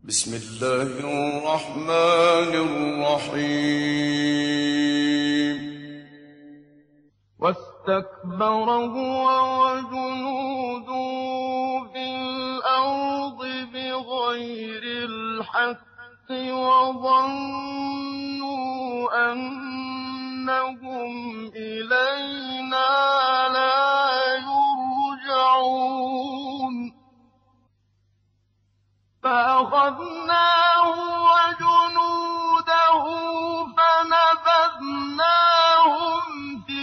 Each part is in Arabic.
بسم الله الرحمن الرحيم. واستكبر هو وجنوده في الأرض بغير الحق وظنوا أنهم إلينا لا يرجعون فأخذناه وجنوده فنبذناهم في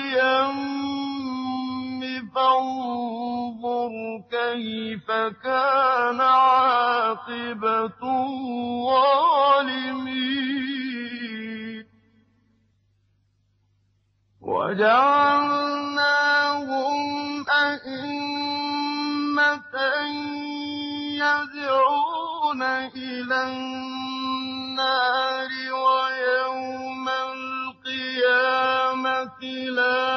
اليم فانظر كيف كان عاقبة الظالمين وجعلناهم أئمة يدعون إلى النار ويوم القيامة لا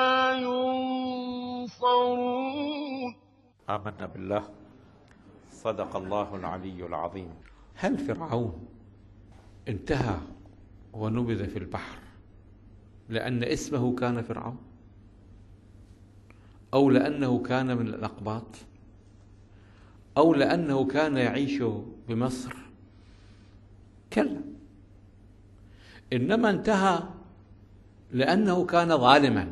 ينصرون. آمنا بالله. صدق الله العلي العظيم. هل فرعون انتهى ونبذ في البحر لأن اسمه كان فرعون، أو لأنه كان من الأقباط، أو لأنه كان يعيش بمصر؟ كلا، إنما انتهى لأنه كان ظالما.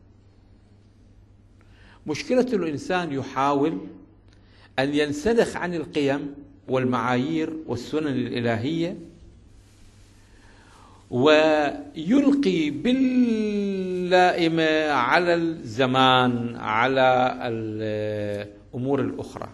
مشكلة الإنسان يحاول أن ينسلخ عن القيم والمعايير والسنن الإلهية ويلقي باللائمة على الزمان، على الأمور الأخرى،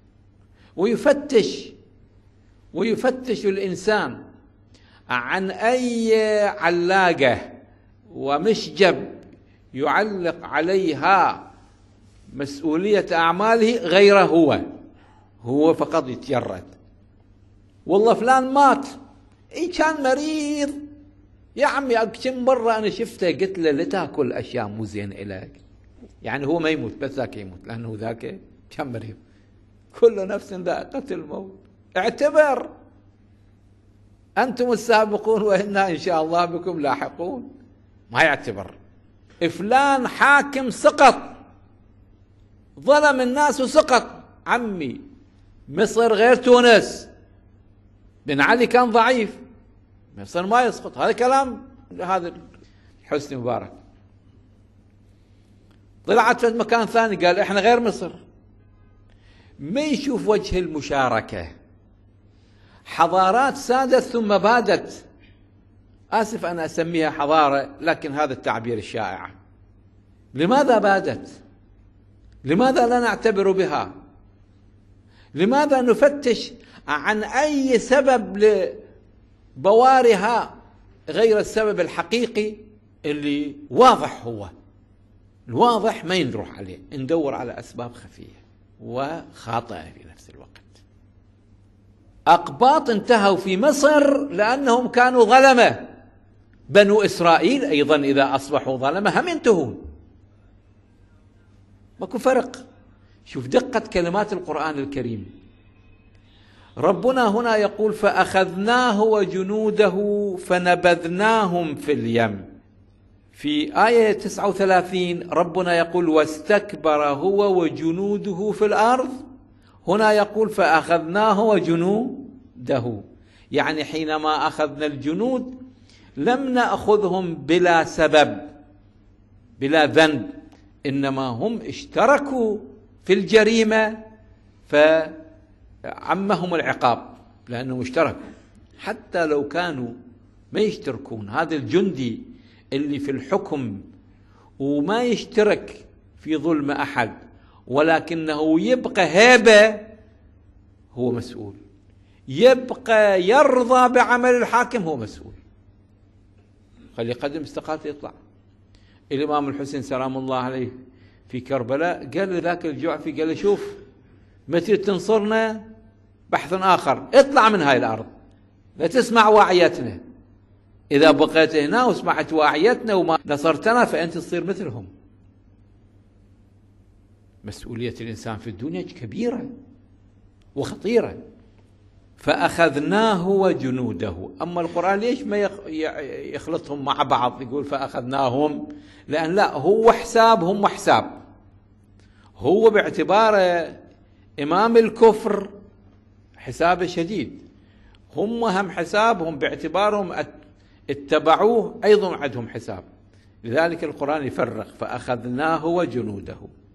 ويفتش الإنسان عن أي علاقة ومشجب يعلق عليها مسؤولية أعماله غيره، هو فقط يتجرد. والله فلان مات، كان مريض يا عمي، كم مرة أنا شفته قلت له لا تاكل أشياء مو زين إليك، يعني هو ما يموت بس ذاك يموت، لأنه ذاك كان مريض. كل نفس ذائقة الموت. اعتبر أنتم السابقون وإنا إن شاء الله بكم لاحقون. ما يعتبر. فلان حاكم سقط، ظلم الناس وسقط. عمي مصر غير تونس، بن علي كان ضعيف، مصر ما يسقط. هذا كلام هذا حسني مبارك. طلعت في مكان ثاني قال احنا غير مصر. ما يشوف وجه المشاركة. حضارات سادت ثم بادت. آسف أنا أسميها حضارة، لكن هذا التعبير الشائع. لماذا بادت؟ لماذا لا نعتبر بها؟ لماذا نفتش عن أي سبب لبوارها غير السبب الحقيقي اللي واضح؟ هو الواضح ما ينروح عليه، ندور على أسباب خفية وخاطئة في نفس الوقت. أقباط انتهوا في مصر لأنهم كانوا ظلمة. بنو إسرائيل أيضا إذا أصبحوا ظلمة هم ينتهون. ماكو فرق. شوف دقة كلمات القرآن الكريم. ربنا هنا يقول فأخذناه وجنوده فنبذناهم في اليم. في آية 39 ربنا يقول واستكبر هو وجنوده في الأرض. هنا يقول فأخذناه وجنوده، يعني حينما أخذنا الجنود لم نأخذهم بلا سبب بلا ذنب، إنما هم اشتركوا في الجريمة فعمهم العقاب لأنهم اشتركوا. حتى لو كانوا ما يشتركون، هذا الجندي اللي في الحكم وما يشترك في ظلم أحد ولكنه يبقى هيبة، هو مسؤول. يبقى يرضى بعمل الحاكم، هو مسؤول. خلي يقدم استقالته يطلع. الإمام الحسين سلام الله عليه في كربلاء قال لذاك الجعفي، قال له شوف متى تنصرنا بحث آخر، اطلع من هاي الأرض، لا تسمع واعيتنا. إذا بقيت هنا وسمعت واعيتنا وما نصرتنا فأنت تصير مثلهم. مسؤولية الإنسان في الدنيا كبيرة وخطيرة. فأخذناه وجنوده. أما القرآن ليش ما يخلطهم مع بعض يقول فأخذناهم؟ لأن لا، هو حساب هم حساب. هو باعتباره إمام الكفر حسابه شديد، هم حسابهم باعتبارهم اتبعوه أيضا عندهم حساب. لذلك القرآن يفرق فأخذناه وجنوده،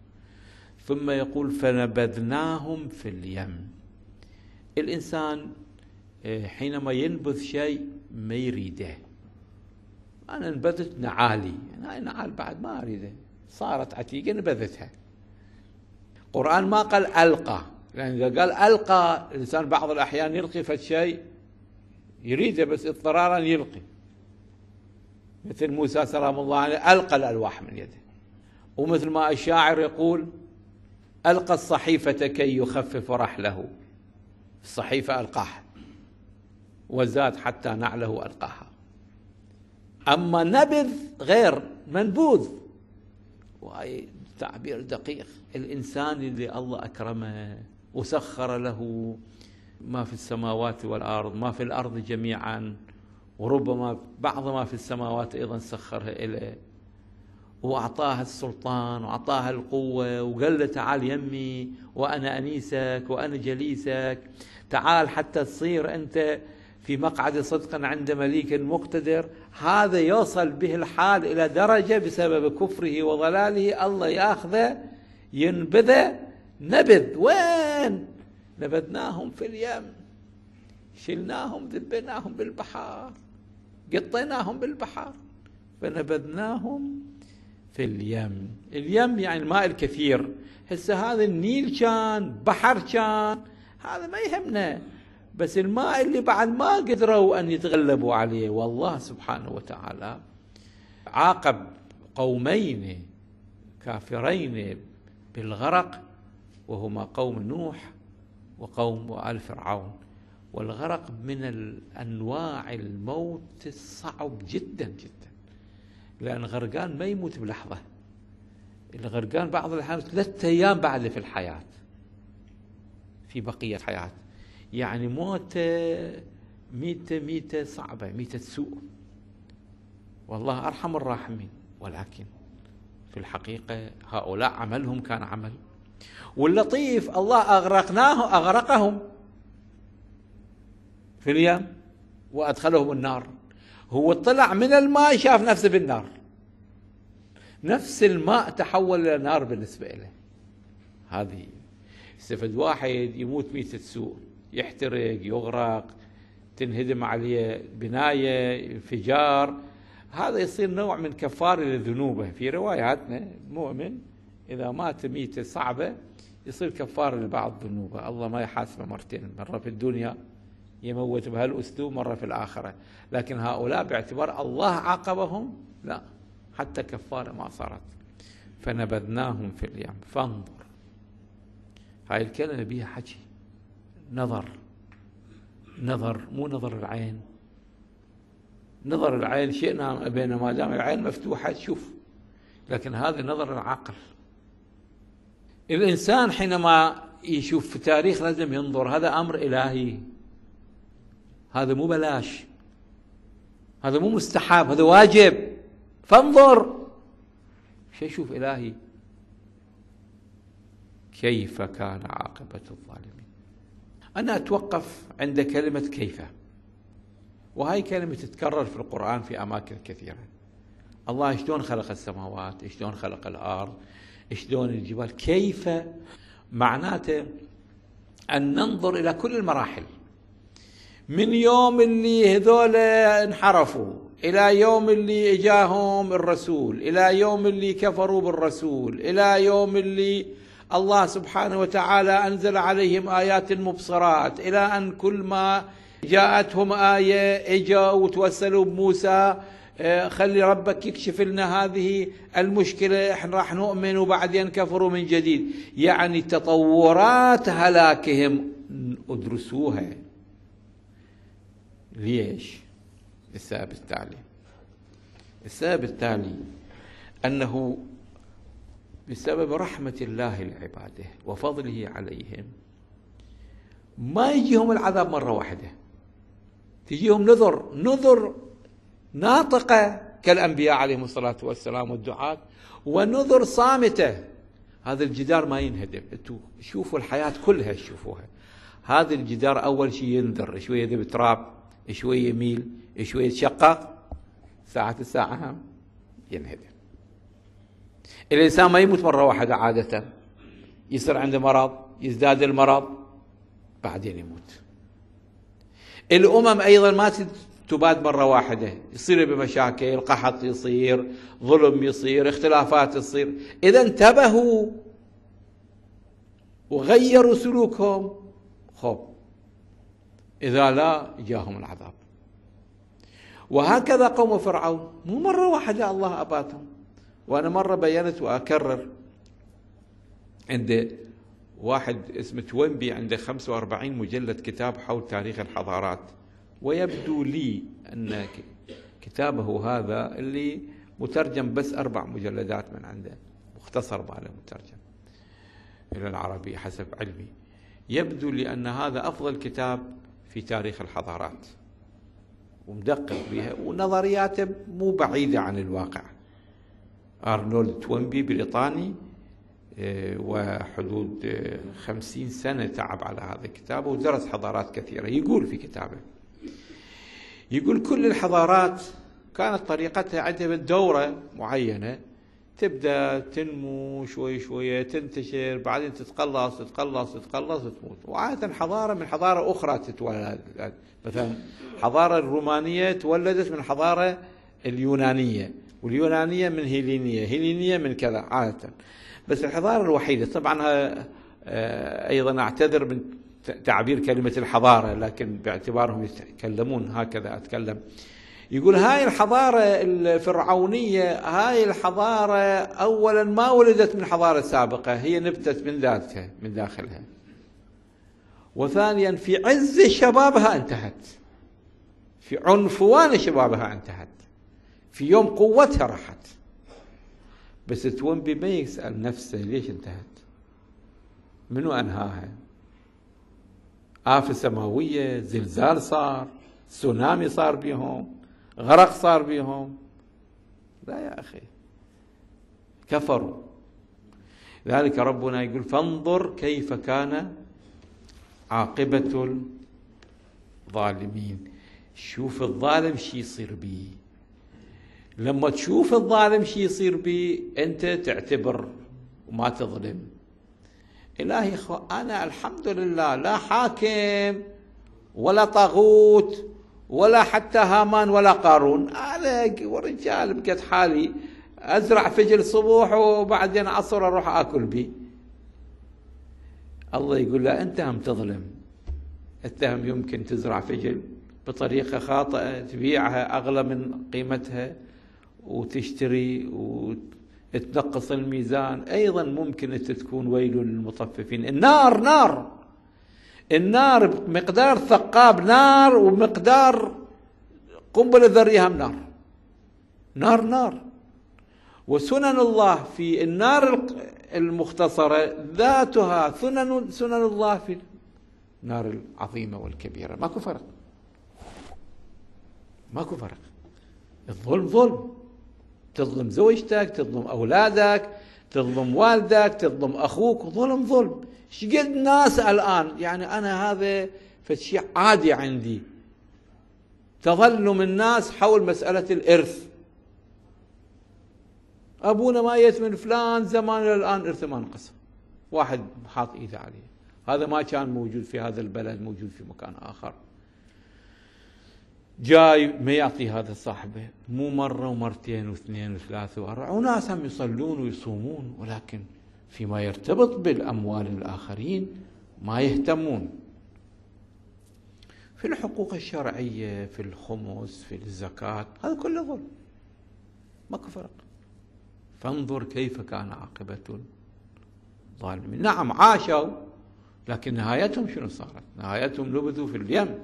ثم يقول فنبذناهم في اليم. الإنسان حينما ينبذ شيء ما يريده، أنا نبذت نعالي، هاي نعال بعد ما أريده، صارت عتيقة نبذتها. القرآن ما قال ألقى، لأن إذا قال ألقى الإنسان بعض الأحيان يلقي فالشيء يريده بس اضطرارا يلقي، مثل موسى سلام الله عليه ألقى الألواح من يده، ومثل ما الشاعر يقول ألقى الصحيفة كي يخفف رحله، الصحيفة ألقاها وزاد حتى نعله ألقاها. أما نبذ غير منبوذ، وهي تعبير دقيق. الإنسان اللي الله أكرمه وسخر له ما في السماوات والأرض، ما في الأرض جميعا، وربما بعض ما في السماوات أيضا سخرها إليه، وأعطاها السلطان وأعطاها القوة، وقال له تعال يمي وأنا أنيسك وأنا جليسك، تعال حتى تصير أنت في مقعد صدق عند مليك مقتدر. هذا يوصل به الحال إلى درجة بسبب كفره وضلاله الله يأخذه ينبذه نبذ. وين؟ نبذناهم في اليم، شلناهم ذبيناهم بالبحر، قطيناهم بالبحر، فنبذناهم في اليم. اليم يعني الماء الكثير. هسه هذا النيل كان، بحر كان، هذا ما يهمنا، بس الماء اللي بعد ما قدروا أن يتغلبوا عليه. والله سبحانه وتعالى عاقب قومين كافرين بالغرق، وهما قوم نوح وقوم وآل فرعون. والغرق من الأنواع الموت الصعب جدا جدا، لأن الغرقان ما يموت بلحظة، الغرقان بعض الأحيان 3 أيام بعد في الحياة، في بقية حياة، يعني موتة ميتة صعبة، ميتة سوء. والله أرحم الراحمين. ولكن في الحقيقة هؤلاء عملهم كان عمل، واللطيف الله أغرقهم في اليم وأدخلهم النار. هو طلع من الماء شاف نفسه بالنار، نفس الماء تحول إلى نار بالنسبة له. هذه استفد واحد يموت ميتة سوء، يحترق، يغرق، تنهدم عليه بناية، انفجار، هذا يصير نوع من كفارة لذنوبه. في رواياتنا المؤمن إذا مات ميتة صعبة يصير كفارة لبعض ذنوبه، الله ما يحاسبه مرتين، مرة في الدنيا يموت بهالأسلوب، مرة في الآخرة. لكن هؤلاء باعتبار الله عاقبهم لا، حتى كفارة ما صارت. فنبذناهم في اليم. فانظر، هاي الكلمة بيها حكي، نظر، مو نظر العين. نظر العين شئنا أبينا، ما دام العين مفتوحة تشوف، لكن هذا نظر العقل. الإنسان حينما يشوف في تاريخ لازم ينظر، هذا أمر إلهي، هذا مو بلاش، هذا مو مستحب، هذا واجب. فانظر شو يشوف إلهي. كيف كان عاقبة الظالمين. أنا أتوقف عند كلمة كيف، وهي كلمة تتكرر في القرآن في أماكن كثيرة. الله شلون خلق السماوات، شلون خلق الأرض، شلون الجبال. كيف معناته أن ننظر إلى كل المراحل، من يوم اللي هذول انحرفوا إلى يوم اللي إجاهم الرسول، إلى يوم اللي كفروا بالرسول، إلى يوم اللي الله سبحانه وتعالى أنزل عليهم آيات مبصرات، إلى أن كل ما جاءتهم آية إجوا وتوسلوا بموسى خلي ربك يكشف لنا هذه المشكلة، احنا راح نؤمن، وبعدين كفروا من جديد. يعني تطورات هلاكهم ادرسوها. ليش؟ السبب التالي. السبب التالي أنه بسبب رحمة الله لعباده وفضله عليهم ما يجيهم العذاب مرة واحدة، تجيهم نذر ناطقة كالأنبياء عليهم الصلاة والسلام والدعاة، ونذر صامتة. هذا الجدار ما ينهدم. انتوا شوفوا الحياة كلها تشوفوها، هذا الجدار أول شيء ينذر، شوية يذب تراب، شوية يميل، شوية يتشقق، ساعة ينهدم. الإنسان ما يموت مرة واحدة عادة، يصير عنده مرض، يزداد المرض، بعدين يموت. الأمم أيضا ما تباد مرة واحدة، يصير بمشاكل، قحط يصير، ظلم يصير، اختلافات تصير. إذا انتبهوا وغيروا سلوكهم، خب إذا لا جاءهم العذاب. وهكذا قوم فرعون، مو مرة واحدة الله أباتهم. وأنا مرة بينت وأكرر، عند واحد اسمه توينبي عنده 45 مجلد كتاب حول تاريخ الحضارات، ويبدو لي أن كتابه هذا اللي مترجم بس 4 مجلدات من عنده، مختصر باله مترجم إلى العربي حسب علمي، يبدو لي أن هذا أفضل كتاب في تاريخ الحضارات، ومدقق بها، ونظرياته مو بعيدة عن الواقع. أرنولد توينبي بريطاني، وحدود 50 سنة تعب على هذا الكتاب ودرس حضارات كثيرة. يقول في كتابه، يقول كل الحضارات كانت طريقتها عندها دورة معينة، تبدأ تنمو شوي شوية، تنتشر، بعدين تتقلص وتموت. وعادة حضارة من حضارة أخرى تتولد، مثلا الحضارة الرومانية تولدت من الحضارة اليونانية، واليونانية من هيلينية من كذا عادة. بس الحضارة الوحيدة، طبعا أيضا أعتذر من تعبير كلمة الحضارة، لكن باعتبارهم يتكلمون هكذا أتكلم. يقول هاي الحضارة الفرعونية، هاي الحضارة أولا ما ولدت من حضارة سابقة، هي نبتت من ذاتها من داخلها. وثانيا في عز شبابها انتهت، في عنفوان شبابها انتهت، في يوم قوتها راحت. بس توينبي ما يسأل نفسه ليش انتهت، منو أنهاها؟ آفة سماوية، زلزال صار، تسونامي صار بيهم، غرق صار بيهم؟ لا يا أخي، كفروا. لذلك ربنا يقول فانظر كيف كان عاقبة الظالمين. شوف الظالم شي يصير بيه، لما تشوف الظالم شي يصير بيه أنت تعتبر وما تظلم. إلهي أنا الحمد لله لا حاكم ولا طاغوت ولا حتى هامان ولا قارون، أنا ورجال بقت حالي أزرع فجل صبح وبعدين عصر أروح أكل بي. الله يقول لا، أنت هم تظلم، أنت هم يمكن تزرع فجل بطريقة خاطئة، تبيعها أغلى من قيمتها وتشتري وتنقص الميزان. أيضا ممكن أن تكون ويل للمطففين. النار بمقدار ثقاب نار، ومقدار قنبلة ذرية هم نار. وسنن الله في النار المختصرة ذاتها سنن الله في النار العظيمة والكبيرة. ماكو فرق. الظلم ظلم، تظلم زوجتك، تظلم أولادك، تظلم والدك، تظلم أخوك، ظلم. شقد ناس الآن، يعني أنا هذا فشيء عادي عندي، تظلم الناس حول مسألة الإرث. أبونا ميت من فلان زمان إلى الآن إرثه ما انقسم، واحد حاط إيده عليه، هذا ما كان موجود في هذا البلد، موجود في مكان آخر، جاي ما يعطي هذا صاحبه، مو مرة ومرتين واثنين وثلاثة وأربعة. وناس هم يصلون ويصومون، ولكن فيما يرتبط بالأموال الآخرين ما يهتمون. في الحقوق الشرعية، في الخمس، في الزكاة، هذا كله ظلم، ماكو فرق. فانظر كيف كان عاقبة الظالمين. نعم عاشوا، لكن نهايتهم شنو صارت؟ نهايتهم لبثوا في اليم.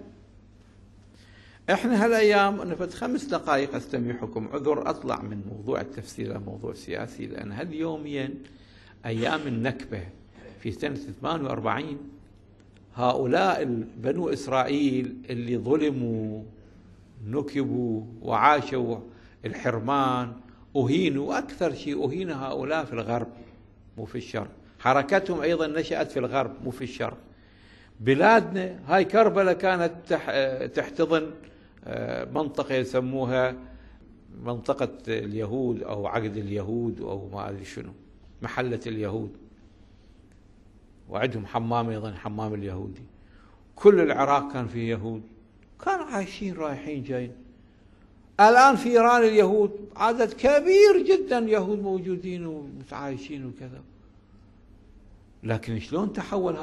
احنا هالايام انا فت 5 دقائق استميحكم، عذر اطلع من موضوع التفسير الى موضوع سياسي، لان هاليومين ايام النكبه في سنه 48 هؤلاء بنو إسرائيل اللي ظلموا نكبوا وعاشوا الحرمان أهينوا، أكثر شيء أهين هؤلاء في الغرب مو في الشرق. حركتهم أيضا نشأت في الغرب مو في الشرق. بلادنا هاي كربلاء كانت تحتضن منطقة يسموها منطقة اليهود أو عقد اليهود أو ما أدري شنو، محلة اليهود، وعندهم حمام أيضا حمام اليهودي. كل العراق كان فيه يهود، كانوا عايشين رايحين جايين. الآن في إيران اليهود عدد كبير جدا يهود موجودين ومتعايشين وكذا. لكن شلون تحول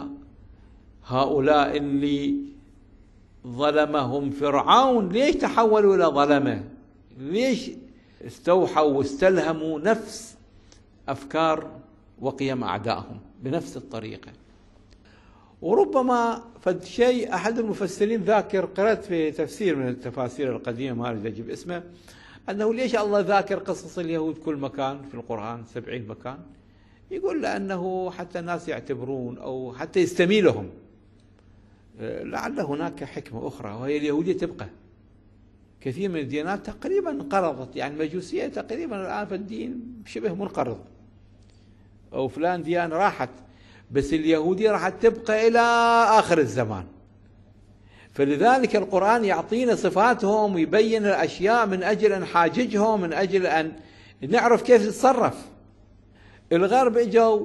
هؤلاء اللي ظلمهم فرعون؟ ليش تحولوا إلى ظلمة؟ ليش استوحوا واستلهموا نفس أفكار وقيم أعدائهم بنفس الطريقة؟ وربما فد شيء أحد المفسرين ذاكر، قرأت في تفسير من التفاسير القديمة ما أريد أجيب اسمه، أنه ليش الله ذاكر قصص اليهود كل مكان في القرآن 70 مكان؟ يقول لأنه حتى الناس يعتبرون أو حتى يستميلهم، لعل هناك حكمة أخرى، وهي اليهودية تبقى. كثير من الديانات تقريبا انقرضت، يعني المجوسية تقريبا الآن في الدين شبه منقرض، أو فلان ديانة راحت، بس اليهودية راح تبقى إلى آخر الزمان. فلذلك القرآن يعطينا صفاتهم ويبين الأشياء من أجل أن نحاججهم، من أجل أن نعرف كيف نتصرف. الغرب اجوا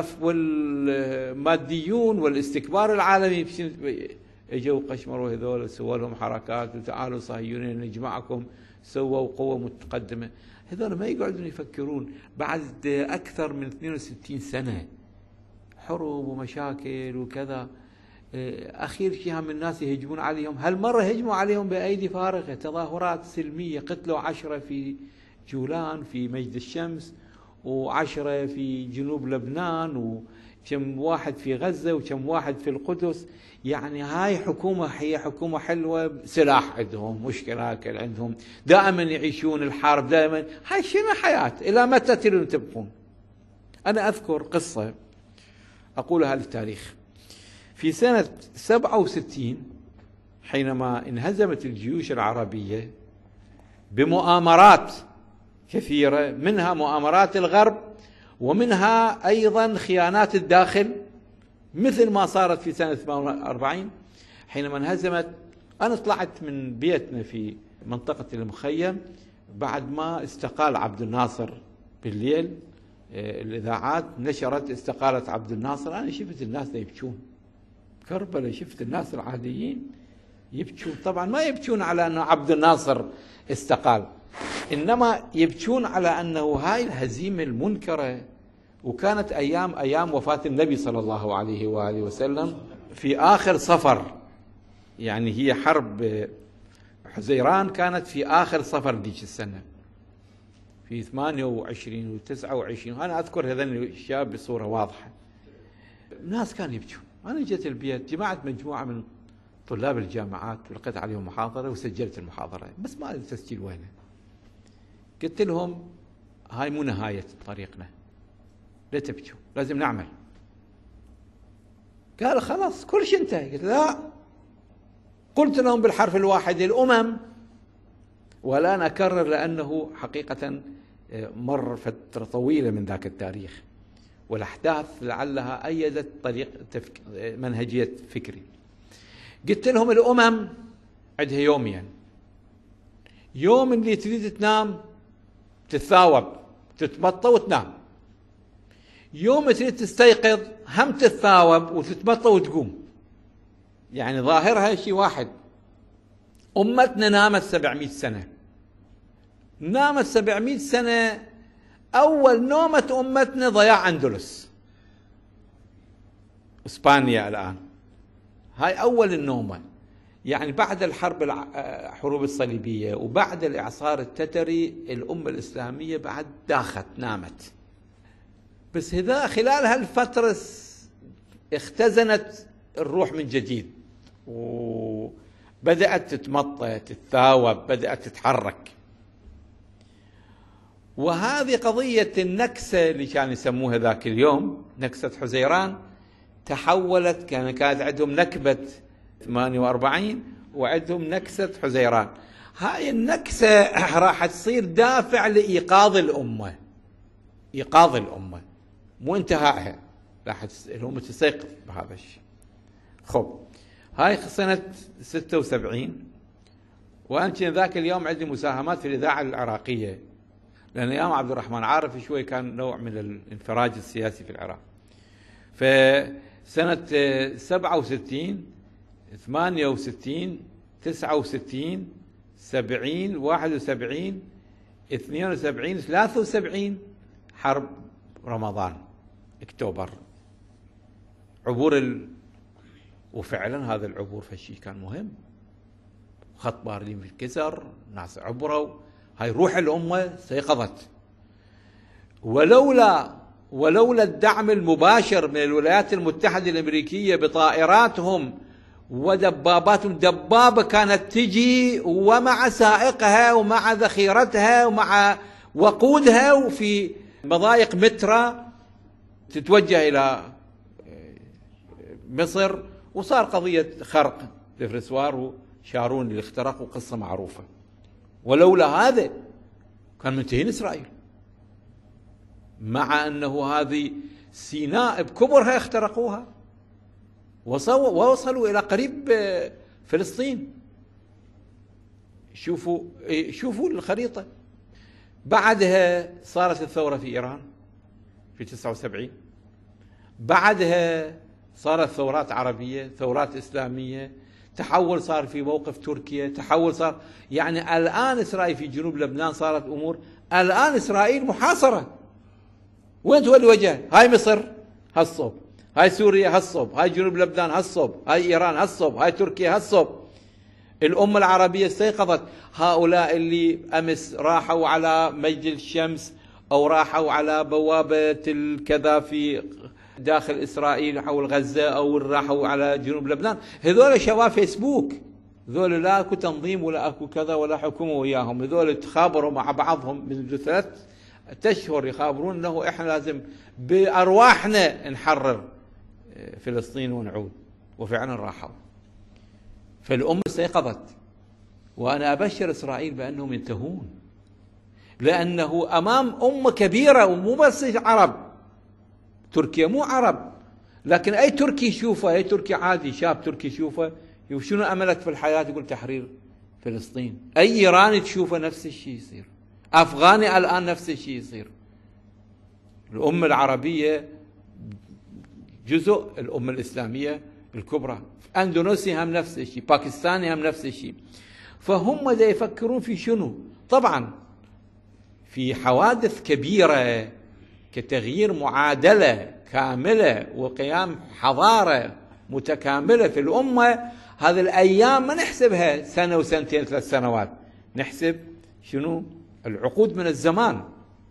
والماديون والاستكبار العالمي اجوا قشمروا هذول، سووا لهم حركات وتعالوا صهيونين نجمعكم، سووا قوة متقدمة. هذول ما يقعدون يفكرون بعد أكثر من 62 سنة حروب ومشاكل وكذا. أخير شيء هم الناس يهجمون عليهم. هالمرة هجموا عليهم بأيدي فارغة، تظاهرات سلمية، قتلوا 10 في جولان في مجد الشمس، و10 في جنوب لبنان، وكم واحد في غزة، وكم واحد في القدس. يعني هاي حكومة، هي حكومة حلوة، سلاح عندهم، مشكلة عندهم، دائما يعيشون الحرب، دائما. هاي شنو حياة؟ إلى متى تريدون تبقون؟ أنا أذكر قصة أقولها للتاريخ. في سنة 67 حينما انهزمت الجيوش العربية بمؤامرات كثيرة، منها مؤامرات الغرب ومنها أيضا خيانات الداخل، مثل ما صارت في سنة 48 حينما انهزمت. أنا طلعت من بيتنا في منطقة المخيم بعد ما استقال عبد الناصر بالليل، الإذاعات نشرت استقالة عبد الناصر. أنا شفت الناس يبكون كربلاء، شفت الناس العاديين يبكون. طبعا ما يبكون على أنه عبد الناصر استقال، إنما يبكون على أنه هاي الهزيمة المنكرة. وكانت أيام وفاة النبي صلى الله عليه وآله وسلم في آخر صفر، يعني هي حرب حزيران كانت في آخر صفر ديك السنة، في 28 و29. أنا أذكر هذين الأشياء بصورة واضحة. الناس كانوا يبكون. أنا جيت البيت، جمعت مجموعة من طلاب الجامعات ولقيت عليهم محاضرة وسجلت المحاضرة، بس ما أدري التسجيل وينه. قلت لهم هاي مو نهاية طريقنا، لا تبكوا، لازم نعمل. قالوا خلاص كل شيء انتهى. قلت لا، قلت لهم بالحرف الواحد الأمم، ولا نكرر لأنه حقيقة مر فترة طويلة من ذاك التاريخ، والأحداث لعلها أيدت طريق منهجية فكري. قلت لهم الأمم عندها يومين، يوم اللي تريد تنام تتثاوب تتمطى وتنام، يوم تريد تستيقظ هم تتثاوب وتتمطى وتقوم. يعني ظاهرها شيء واحد. أمتنا نامت 700 سنة، نامت 700 سنة. أول نومة أمتنا ضياع أندلس، إسبانيا الآن، هاي أول النومة. يعني بعد الحروب الصليبية وبعد الإعصار التتري الأمة الإسلامية بعد داخت نامت. بس هذا خلال هالفترة اختزنت الروح من جديد، وبدأت تتمطى تتثاوب، بدأت تتحرك. وهذه قضية النكسة اللي كانوا يسموها ذاك اليوم نكسة حزيران تحولت، كانت عندهم نكبة 48 وعندهم نكسة حزيران. هاي النكسة راح تصير دافع لإيقاظ الأمة، إيقاظ الأمة مو انتهائها، راح الأمة تستيقظ بهذا الشيء. خب هاي سنة 76، وأمكن ذاك اليوم عندي مساهمات في الإذاعة العراقية، لأن أيام عبد الرحمن عارف شوي كان نوع من الانفراج السياسي في العراق. فسنة 67 68 69 70 71 72 73 حرب رمضان أكتوبر، عبور وفعلا هذا العبور فشي كان مهم، خط بارلين في الكسر، ناس عبروا، هاي روح الأمة استيقظت. ولولا الدعم المباشر من الولايات المتحدة الأمريكية بطائراتهم ودباباتهم، دبابة كانت تجي ومع سائقها ومع ذخيرتها ومع وقودها، وفي مضايق مترا تتوجه إلى مصر، وصار قضية خرق دفرسوار وشارون اللي اخترقوا، قصة معروفة. ولولا هذا كان منتهين إسرائيل، مع أنه هذه سيناء بكبرها اخترقوها ووصلوا إلى قريب فلسطين. شوفوا الخريطة. بعدها صارت الثورة في إيران في 79، بعدها صارت ثورات عربية، ثورات إسلامية، تحول صار في موقف تركيا، تحول صار يعني الآن إسرائيل في جنوب لبنان صارت أمور، الآن إسرائيل محاصرة. وين تولي وجهها؟ هاي مصر هالصوب، هاي سوريا هالصوب، هاي جنوب لبنان هالصوب، هاي إيران هالصوب، هاي تركيا هالصوب. الأمة العربية استيقظت. هؤلاء اللي أمس راحوا على مجد الشمس أو راحوا على بوابة الكذا في داخل إسرائيل حول غزة، أو راحوا على جنوب لبنان، هذول شباب فيسبوك، هذول لا أكو تنظيم ولا أكو كذا ولا حكومة وياهم، هذول تخابروا مع بعضهم منذ 3 أشهر، يخابرون أنه إحنا لازم بأرواحنا نحرر فلسطين ونعود، وفعلا راحوا. فالأمة استيقظت، وأنا أبشر إسرائيل بأنهم ينتهون، لأنه أمام أمة كبيرة، ومو بس عرب، تركيا مو عرب، لكن أي تركي يشوفه، أي تركي عادي، شاب تركي يشوفه، شنو أملك في الحياة؟ يقول تحرير فلسطين. أي إيراني تشوفه نفس الشيء يصير، أفغاني الآن نفس الشيء يصير. الأمة العربية جزء، الأمة الإسلامية الكبرى، أندونيسيا هم نفس الشيء، باكستان هم نفس الشيء. فهم دا يفكرون في شنو؟ طبعا في حوادث كبيرة كتغيير معادلة كاملة وقيام حضارة متكاملة في الأمة، هذه الأيام ما نحسبها سنة وسنتين 3 سنوات، نحسب شنو؟ العقود من الزمان.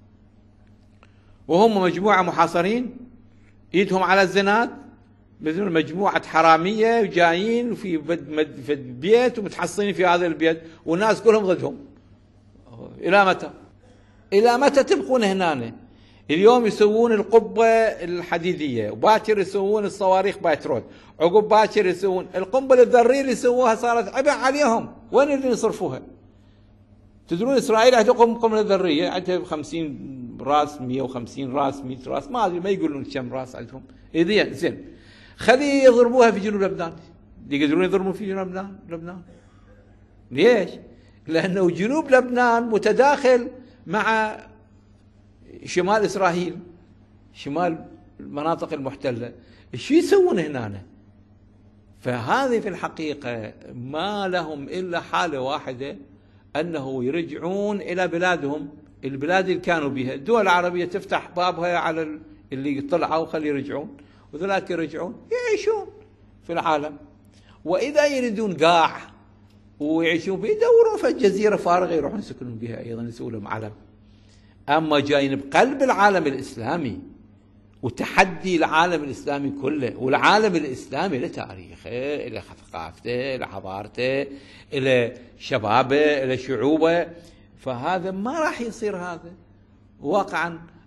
وهم مجموعة محاصرين ايدهم على الزناد، مثل مجموعة حرامية وجايين في بيت ومتحصنين في هذا البيت، والناس كلهم ضدهم. إلى متى؟ إلى متى تبقون هنا؟ اليوم يسوون القبة الحديدية، وباكر يسوون الصواريخ بايترود، عقب باكر يسوون القنبلة الذرية اللي يسووها، صارت عبء عليهم. وين اللي يصرفوها؟ تدرون إسرائيل عندها قنبلة ذرية، عندها 50 راس، 150 راس، 100 راس، ما أدري، ما يقولون كم راس عندهم. زين خلي يضربوها في جنوب لبنان. يقدرون يضربون في جنوب لبنان؟ ليش؟ لأنه جنوب لبنان متداخل مع شمال إسرائيل، شمال المناطق المحتلة. شو يسوون هنا؟ فهذه في الحقيقة ما لهم إلا حالة واحدة، أنه يرجعون إلى بلادهم، البلاد اللي كانوا بها. الدول العربية تفتح بابها على اللي طلعوا، خلي يرجعون، وذلك يرجعون يعيشون في العالم. وإذا يريدون قاع ويعيشون فيه، يدورون في جزيرة فارغة يروحون يسكنون بها أيضا، يسوون لهم علم. أما جايين بقلب العالم الإسلامي وتحدي العالم الإسلامي كله، والعالم الإسلامي له تاريخه، له ثقافته، له حضارته، له شبابه، له شعوبه. فهذا ما راح يصير. هذا واقعا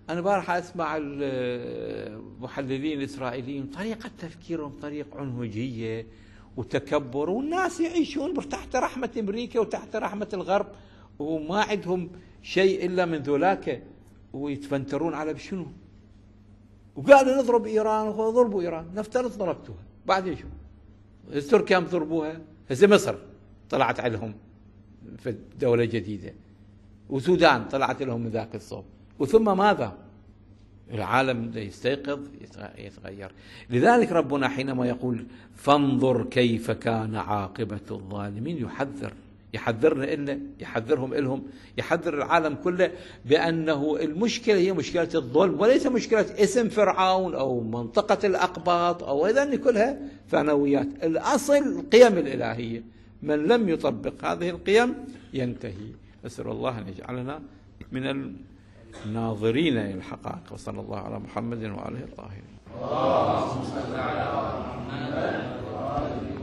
أنا بارح أسمع المحللين الإسرائيليين طريقة تفكيرهم طريقة عنهجية وتكبر، والناس يعيشون تحت رحمة أمريكا وتحت رحمة الغرب وما عندهم شيء إلا من ذولاك، ويتفنترون على بشنو؟ وقالوا نضرب إيران وضربوا إيران، نفترض ضربتوها بعدين شو؟ تركيا ضربوها، هسه مصر طلعت عليهم في دولة جديدة، وسودان طلعت لهم من ذاك الصوب، وثم ماذا؟ العالم يستيقظ يتغير. لذلك ربنا حينما يقول فانظر كيف كان عاقبة الظالمين يحذرنا إلنا، يحذرهم إلهم، يحذر العالم كله بأنه المشكلة هي مشكلة الظلم وليس مشكلة اسم فرعون أو منطقة الأقباط أو هذا، كلها ثانويات. الأصل القيم الإلهية، من لم يطبق هذه القيم ينتهي. أسأل الله أن يجعلنا من الناظرين إلى الحقائق. وصلى الله على محمد وآله الطاهرين.